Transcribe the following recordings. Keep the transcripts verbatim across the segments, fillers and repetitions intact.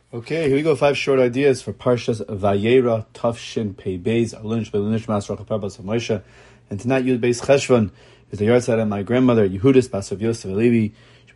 Okay, here we go. Five short ideas for Parshas Vayera Tafshin Pei Beis Alunish Belunish Masrach Parbas Moshe. And tonight, Yud Beis Cheshvan is the yahrzeit of my grandmother Yehudis Basav Yosef Levi.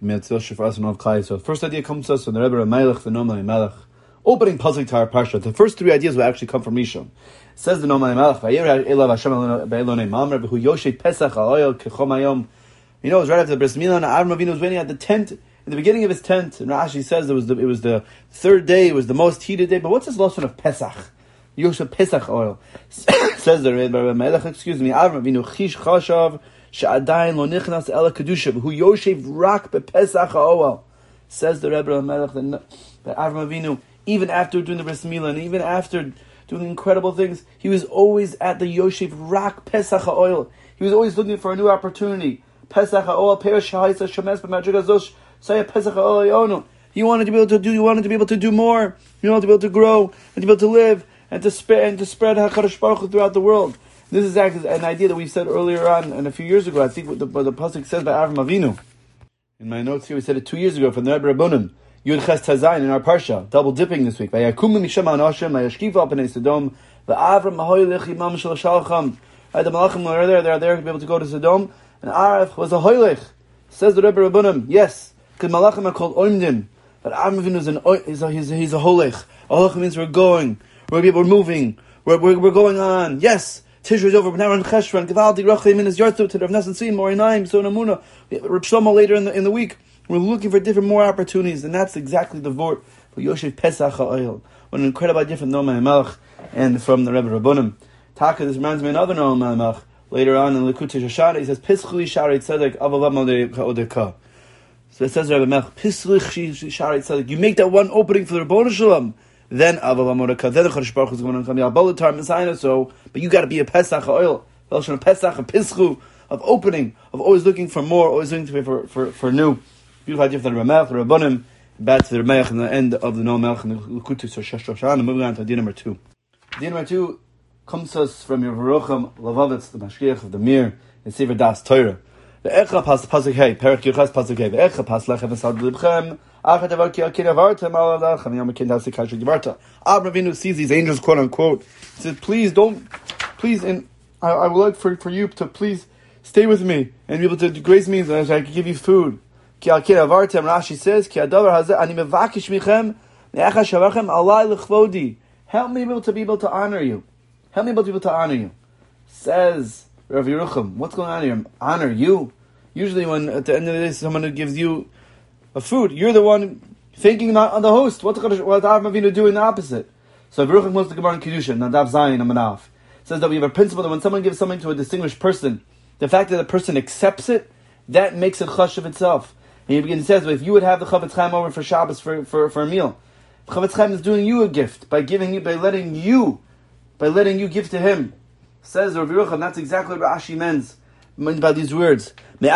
So the first idea comes to us from the Rebbe Melech, the Noam Melech, opening pasuk to our parsha. The first three ideas will actually come from Rishon. It says the Noam Melech, Vayera Elav Hashem Be'elonei Mamre Behu Yoshe Pesach Ha'oyel Kechom Hayom. You know, it was right after the Bris Milah, and Avram Avinu was waiting at the tent. In the beginning of his tent, and Rashi says it was the it was the third day, it was the most heated day. But what's this lesson of Pesach? Yosef Pesach oil. Says the Rebbe Melech, excuse me, Avram Avinu Chish Chashav She'adayin Lo Nichnas Ela Kedusha Hu Yosef Rak BePesach Oil. Says the Rebbe Melech that, that Avram Avinu, even after doing the Bris Milah, and even after doing incredible things, he was always at the Yosef Rak Pesach oil. He was always looking for a new opportunity. Pesach oil, Perish Ha'isa Shemes B'Madrigazosh. Say Pesach Olayonu. He wanted to be able to do. He wanted to be able to do more. He wanted to be able to grow and to be able to live and to spread and to spread Hakadosh Baruch Hu throughout the world. This is actually an idea that we said earlier on and a few years ago. I think what the, what the pasuk says by Avram Avinu. In my notes here, we said it two years ago from the Rebbe Rabbanim. Yud Ches Tazayin in our parsha, double dipping this week. Vayakum Misham Anashim, Vayashkiv Al Pnei Sodom, VaAvram Mahoylech Imam Shel Shalcham. The Malachim are there. They are there to be able to go to Sodom. And Araf was a hoylech. Says the Rebbe Rabbanim. Yes. Because Malachim are called Oimdim, but Avram Avinu is an he's a, he's a, he's a holech. A holech means we're going, we're we're moving, we're we're, we're going on. Yes, Tishrei is over, but now we're in Cheshvan. Givaldi Rachim in his Yartzu to Rav Nassim Tzim or Inaim so Namuna. Reb Shlomo later in the in the week. We're looking for different more opportunities, and that's exactly the vort for Yosef Pesach Ha'oil. What an incredible idea from Noam Melech and from the Rebbe Rabbanim. Taka, this reminds me of another Noam Melech. Later on in Likutei Shara, he says Pischli Sharei Tzedek Avavam Odeka. So it says Rebbe Melech, you make that one opening for the Rebbeinu Shalom, then Avav Amoraka, then the Chodesh Baruch Hu is going to come. Yabalatar Messiah, so, but you got to be a Pesach oil, a Pesach, a Pischu of opening, of always looking for more, always looking for for for new. Beautiful idea for the Rebbe Melech, the Rabbanim, back to the Rebbe Melech, and the end of the Noam Melech and the Likutei Shara. Moving on to idea number two. Idea number two comes to us from your Yerucham Lavavitz, the Mashgiach of the Mir, in Sefer Das Torah. The Echa pas pasuk hey, Perak Yuchas pasuk hey. The Echa pas lechem esad libchem. Achat evar ki akin avartem al alachem yom akin dasi kasher givarta. Avram Avinu sees these angels, quote unquote. He says, "Please don't, please, and I, I would like for, for you to please stay with me and be able to grace me, so I can give you food." Ki akin avartem. Rashi says, "Ki adavar hazeh ani mevakish michem ne'echa shavarchem alai lechvodi." Help me be able to be able to honor you. Help me be able to honor you. Says Rav Yerucham, what's going on here? Honor you? Usually when at the end of the day someone gives you a food, you're the one thanking on the host. What's what Avram Avinu doing the opposite? So Rav Yerucham wants to Gemara in Kiddushin, Nadav Zayin Amanaf. Says that we have a principle that when someone gives something to a distinguished person, the fact that the person accepts it, that makes it chashuv itself. And he begins says, if you would have the Chavetz Chaim over for Shabbos for, for, for a meal, the Chavetz Chaim is doing you a gift by giving you, by letting you, by letting you give to him. Says Rav Yerucham, that's exactly what Rashi means by these words. From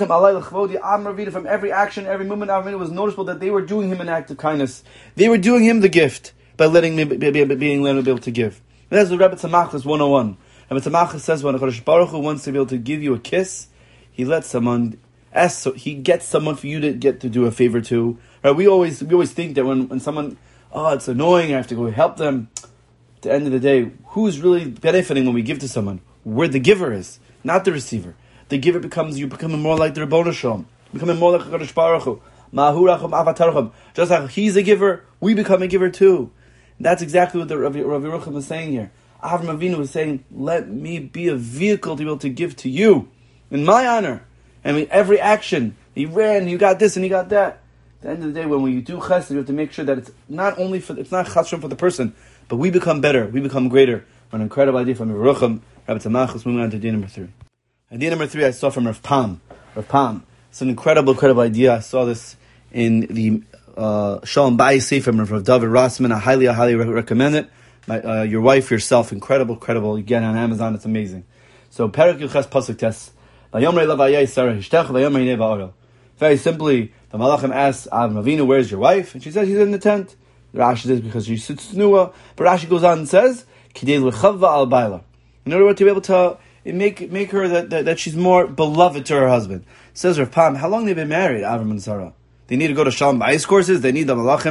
every action, every movement, it was noticeable that they were doing him an act of kindness. They were doing him the gift by letting me, be, be, being let to be able to give. And that's the Rebbe Tzemachlis one oh one. Rebbe Tzemachlis says when HaKadosh Baruch Hu wants to be able to give you a kiss, he lets someone ask, so he gets someone for you to get to do a favor to. Right? We always we always think that when, when someone, oh, it's annoying, I have to go help them. At the end of the day, who's really benefiting when we give to someone? Where the giver is, not the receiver. The giver becomes, you becoming more like the Rebbeinu Shalom, becoming more like HaKadosh Baruch Hu. Ma'ahu racham avataracham. Just like he's a giver, we become a giver too. And that's exactly what the Rav Yerucham is saying here. Avram Avinu is saying, let me be a vehicle to be able to give to you in my honor. I mean, every action, he ran, you got this and he got that. At the end of the day, when we do chesed, we have to make sure that it's not only for, it's not chashuv for the person, but we become better, we become greater. An incredible idea from Yerucham, Rabbi Tzemachlis. Moving on to idea number three. Idea number three I saw from Rav Pam. Rav Pam. It's an incredible, incredible idea. I saw this in the uh, Shalom Bayis Sefer from Rav David Rossman. I highly, I highly recommend it. My, uh, your wife, yourself, incredible, incredible. You get it on Amazon, it's amazing. So, Perak Yuchas Pasuk Tes. Very simply, the Malachim asks Avram Avinu, where's your wife? And she says, she's in the tent. Rashi says, because she sits snua. But Rashi goes on and says, Kidei l'chavva al baila. In order to be able to make make her that, that, that she's more beloved to her husband. Says Rav Pam, how long have they been married, Avram and Sarah? They need to go to Shalom Bayis courses. They need the Malachim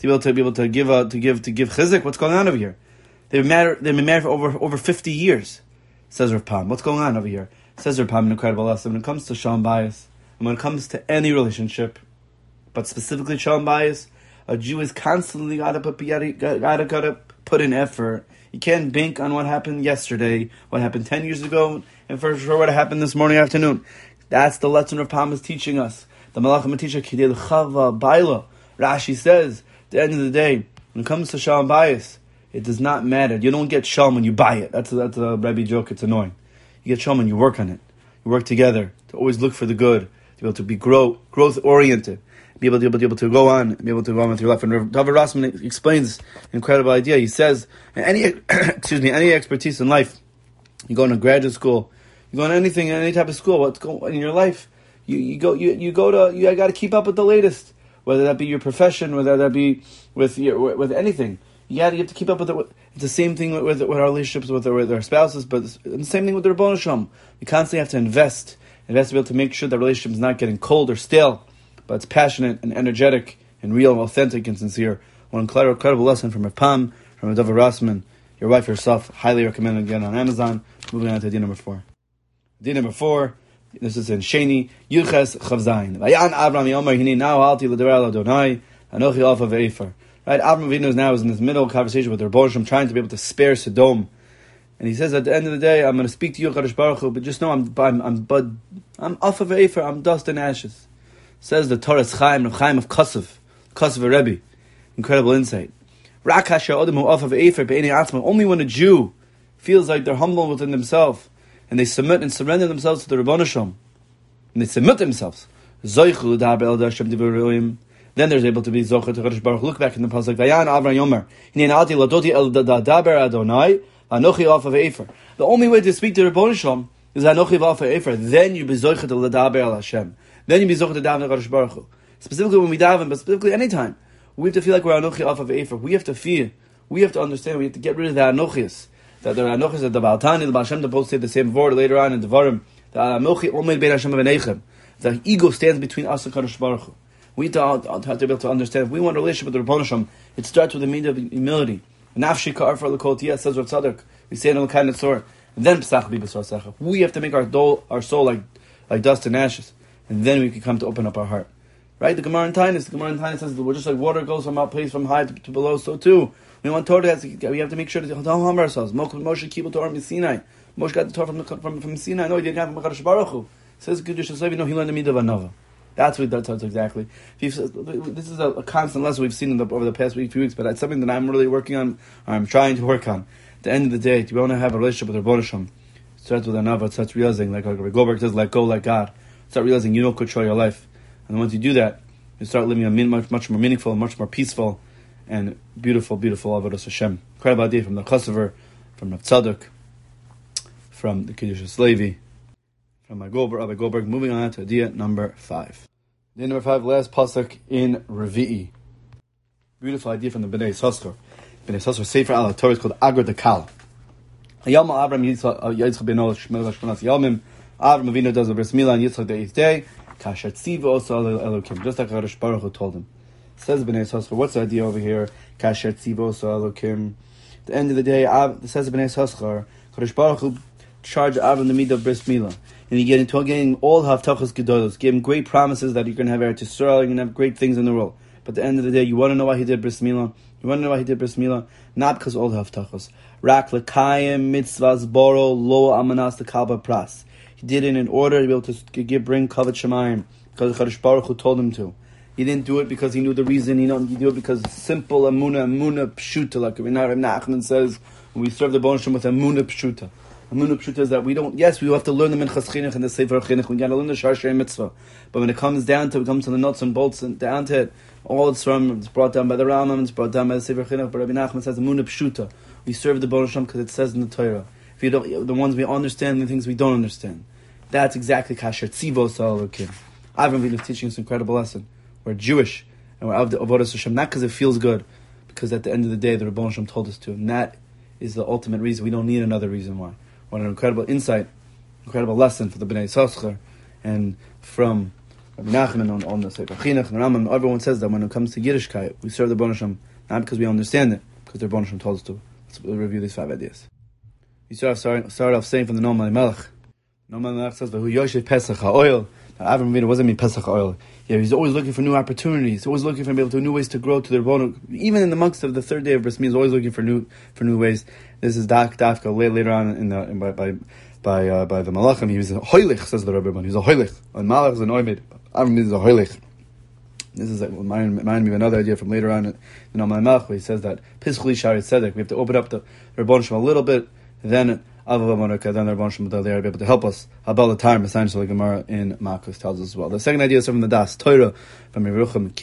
be able to be able to give uh, to give to give chizuk. What's going on over here? They've been married. They've been married for over over fifty years. Says Rav Pam. What's going on over here? Says Rav Pam. An incredible lesson when it comes to shalom bayis, and when it comes to any relationship, but specifically shalom bayis, a Jew is constantly gotta put gotta gotta, gotta put in effort. You can't bank on what happened yesterday, what happened ten years ago, and for sure what happened this morning afternoon. That's the lesson Rav Pam is teaching us. The Malachim teacher Kidei Chava Baila. Rashi says, at the end of the day, when it comes to shalom bayis, it does not matter. You don't get shalom when you buy it. That's a, that's a Rebbe joke. It's annoying. You get shalom when you work on it. You work together to always look for the good, to be able to be grow, growth oriented, be able to be able to go on, be able to go on with your life. And Rav David Rossman explains an incredible idea. He says, any excuse me, any expertise in life, you go into graduate school, you go into anything, any type of school, what's going in your life, you, you go you, you go to you got to keep up with the latest, whether that be your profession, whether that be with your with anything. You got to have to keep up with it. It's the same thing with, with, with our relationships with our, with our spouses, but it's the same thing with the Rebbeinu Shalom. We constantly have to invest, invest to be able to make sure that relationship is not getting cold or stale, but it's passionate and energetic and real and authentic and sincere. One incredible, incredible lesson from Rav Pam, from David Rossman, your wife herself, highly recommended again on Amazon. Moving on to idea number four. Idea number four, this is in Sheni, Yuches Chavzayin. Vayan Avram Yomer Hini now Alti L'Derel Adonai Anochi Alpha Ve'efer. Right, Avram Avinu is now is in this middle conversation with the Rebbeinu Shalom, trying to be able to spare Sodom, and he says at the end of the day, I'm going to speak to you, Kadosh Baruch Hu, but just know I'm I'm I'm bud, I'm Alpha Ve'efer, I'm dust and ashes. Says the Torah Chaim of Chaim of Kosev, Kosev Rebbe, incredible insight. Only when a Jew feels like they're humble within themselves and they submit and surrender themselves to the Rebbeinu Shalom, and they submit themselves, then there's able to be Zocher to Kadosh Baruch Hu. Look back in the pasuk. Vayan Avram Yomer. The only way to speak to the Rebbeinu Shalom is Anochi Alpha Efer. Then you be Zocher to L'daber El Hashem. Then you be Zocher to daven to Kadosh Baruch Hu. Specifically when we daven, but specifically anytime, we have to feel like we're Anochi Alpha Efer. We have to feel. We have to understand. We have to get rid of the Anochias. That the Anochias that the Baal Tani, the Baal Shem, the both say the same word later on in Devarim. The Anochi Omed Bein Hashem V'Neichem. The ego stands between us and Kadosh Baruch Hu. We have to, have to be able to understand. If we want a relationship with the Rebbeinu Shalom, it starts with the meaning of humility. Nafshi ka'arfar l'kotiyah, says Rav Tzadok. We say it in L'kai Netzor. And then Pesach be b'sor secha. We have to make our, dole, our soul like, like dust and ashes. And then we can come to open up our heart. Right? The Gemara in Tainus, the Gemara in Tainus says we're just like water goes from our place from high to, to below, so too. We want Torah, has to, we have to make sure to humble ourselves. Moshe Kibbutz Torah from Sinai. Moshe got the Torah from, from, from Sinai. No, he didn't have it from Kadosh Baruch Hu. Says Kedush Haslevi, no, he learned the midah of Anova. That's what that tells exactly. This is a, a constant lesson we've seen in the, over the past week, few weeks, but it's something that I'm really working on, or I'm trying to work on. At the end of the day, do we want to have a relationship with Rebbeinu Shalom? It starts with another. It starts realizing, like Goldberg says, let go, like God. Start realizing you don't control your life. And once you do that, you start living a much, much more meaningful, much more peaceful, and beautiful, beautiful Avodas Hashem. Incredible idea from the Kosover, from Rav Tzadok, from the Kiddush Levi, from my Goldberg, Rabbi Goldberg. Moving on to idea number five. Idea number five, last pasuk in Revi'i. Beautiful idea from the Bnei Yissaschar. Bnei Yissaschar Sefer Al Torah is called Agar Dekal. Hayam Avram Yitzchak ben Ol Shmel Shmonas Yomim. Avram Avinu does the bris milah on Yitzchak the eighth day. Kasher Tziva also Elokim, just like Kadosh Baruch Hu told him. Says Bnei Yissaschar, what's the idea over here? Kasher Tziva also Elokim. At the end of the day, it says Bnei Yissaschar, Kadosh Baruch Hu charged Avram the midah of bris milah. And he get into getting all Havtachos Gedolos, gave him great promises that you're going to have Eretz Yisrael, you're going to have great things in the world. But at the end of the day, you want to know why he did bris milah? You want to know why he did bris milah? Not because all Havtachos. Rak lekayim mitzvahs boro lo amanas lekalba pras. He did it in order to be able to give, bring kavod shemayim, because Kadosh Baruch Hu told him to. He didn't do it because he knew the reason. He didn't do it because it's simple amuna, amuna pshuta, like Rabbi Nachman says, when we serve the Rebbeinu Shalom with amuna pshuta. Amuna pshuta is that we don't, yes, we have to learn the Minchas Chinuch and the Sefer Chinuch, we got to learn the Shar Shrei Mitzvah. But when it comes down to, it comes to the nuts and bolts and down to it, all it's from, it's brought down by the Rambam, it's brought down by the Sefer Chinuch, but Rabbi Nachman says amuna pshuta. We serve the Rebbeinu Shalom because it says in the Torah. If you don't, the ones we understand, the things we don't understand. That's exactly Kasher Tzivo Sa'alokim. Avram Avinu is teaching us an incredible lesson. We're Jewish, and we're Avodas Hashem, not because it feels good, because at the end of the day, the Rebbeinu Shalom told us to, and that is the ultimate reason. We don't need another reason why. What an incredible insight, incredible lesson for the Bnei Yissaschar, and from Rabbi Nachman on, on the Sefer Chinuch, and Rambam, everyone says that when it comes to Yiddishkeit, we serve the Rebbeinu Shalom not because we understand it, because the Rebbeinu Shalom told us to. Let's review these five ideas. We start, start, start off saying from the Noam Melech. Noam Melech says, "V'hu Yoshev Pesach HaOil." That Avram Avinu wasn't mean Pesach HaOil. Yeah, he's always looking for new opportunities. Always looking for able to new ways to grow to the Rebbeinu. Even in the months of the third day of Bris Milah, he's always looking for new for new ways. This is Dak Dafka later on in the in, by by by, uh, by the Malachim. He was a hoilich, says the Rebbe. He was a hoilich. And Malach is an oimid. Avram is a hoilich. This is like remind, remind me of another idea from later on in Noam Melech, where he says that Pischli Shari Tzedek. We have to open up the Rebbeinu Shalom a little bit, then Avav Monarka, then the Rebbeinu Shalom will be able to help us. About the time, essentially, Gemara in Makos tells us as well. The second idea is from the Das Torah from Yerucham.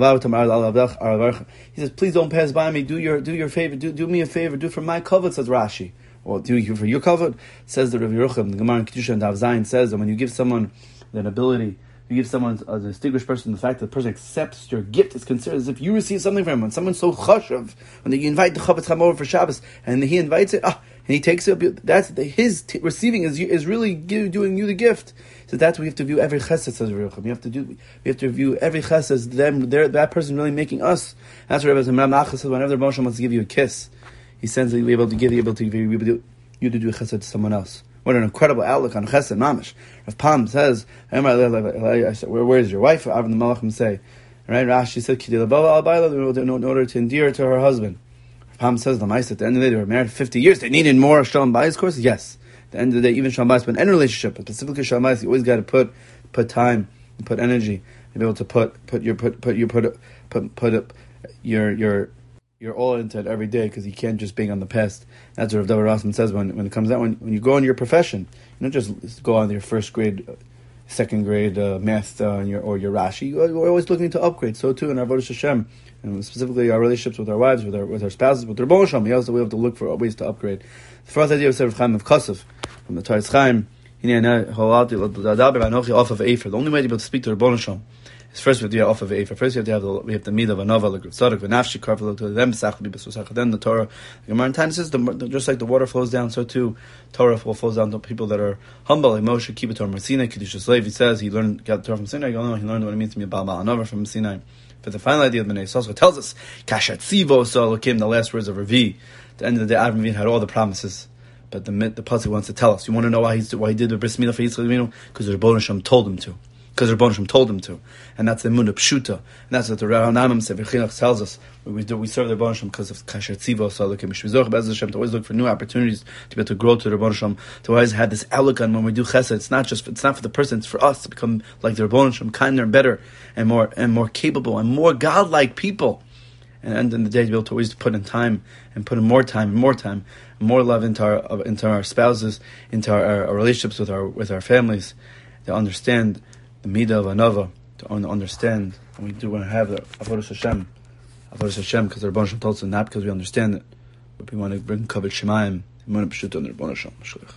He says, "Please don't pass by me. Do your do your favor. Do do me a favor. Do for my covet," says Rashi. Or do you for your covet? Says the Rav Yerucham. The Gemara in Kedusha and Dav Zayin says that when you give someone an ability, you give someone a distinguished person, the fact that the person accepts your gift is considered as if you receive something from him. When someone's so chashav, when you invite the Chavetz Chaim over for Shabbos, and he invites it, ah, and he takes it, that's his t- receiving is is really give, doing you the gift. So that's what we have to view every chesed, says Yerucham. You have to do, we have to view every chesed as them, that person really making us. That's what Rebbe says. Whenever the Moshe wants to give you a kiss, he sends you able to give you able to be able to you to do a chesed to someone else. What an incredible outlook on chesed mamish. Rav Pam says, "Where, where is your wife?" Avram the Malachim say, right? Rashi said, in order to endear to her husband. Rav Pam says, "L'maisa." At the end of the day, they were married for fifty years. They needed more Shalom Bayis courses. Yes. At the end of the day, even Shalom Bayis, but in any relationship, but specifically Shalom Bayis, you always got to put put time, and put energy, to be able to put put your put put you put put put up your your. You're all into it every day because you can't just bang on the past. That's what Rav David Rossman says when, when it comes out. When, when you go on your profession, you don't just go on your first grade, second grade uh, math uh, your, or your Rashi. We're always looking to upgrade. So too in our Avodas Hashem, and specifically our relationships with our wives, with our with our spouses, with their Rebbeinu Shalom. We also we have to look for ways to upgrade. The first idea was Rav Chaim of Kosov from the Toras Chaim. The only way to be able to speak to Rebbeinu Shalom is first we have to be off of Efer. First we have to have the, we have the midah of a novel, like Tzadok, V'nafshi, Karfel, to them, Sach, then the Torah. The Gemara in Tanya says, the, just like the water flows down, so too Torah flows down to people that are humble. Like Moshe, keep it Torah from Sinai, Kedushas Lev, he says, he learned, got the Torah from Sinai, you know, he learned what it means to be a Baal Baal Nover from Sinai. But the final idea of Bnei Yisrael tells us, Kashat Tzivo, so came the last words of Ravi. At the end of the day, Avram Avinu had all the promises. But the the pasuk wants to tell us. You want to know why he's why he did the bris milah for Yitzchak Avinu? Because the Rebbeinu Shalom told him to. Because the Rebbeinu Shalom told him to, and that's the Emunah Pshuta, and that's what the Rambam Sefer Chinuch tells us. We do we serve the Rebbeinu Shalom because of Kasher Tzivo. So look at Mishvizor Be'ez Hashem to always look for new opportunities to be able to grow to the Rebbeinu Shalom. To always have this outlook on when we do Chesed. It's not just it's not for the person. It's for us to become like the Rebbeinu Shalom, kinder and better, and more and more capable and more godlike people. And at the end of the day, to be able to always put in time and put in more time and more time, and more love into our into our spouses, into our, our, our relationships with our with our families, to understand the midah of anava, to understand, and we do want to have the avodas Hashem, avodas Hashem, because the Rebbeinu Shalom told us not because we understand it, but we want to bring kavod shemayim, we want to pshuta on the Rebbeinu Shalom.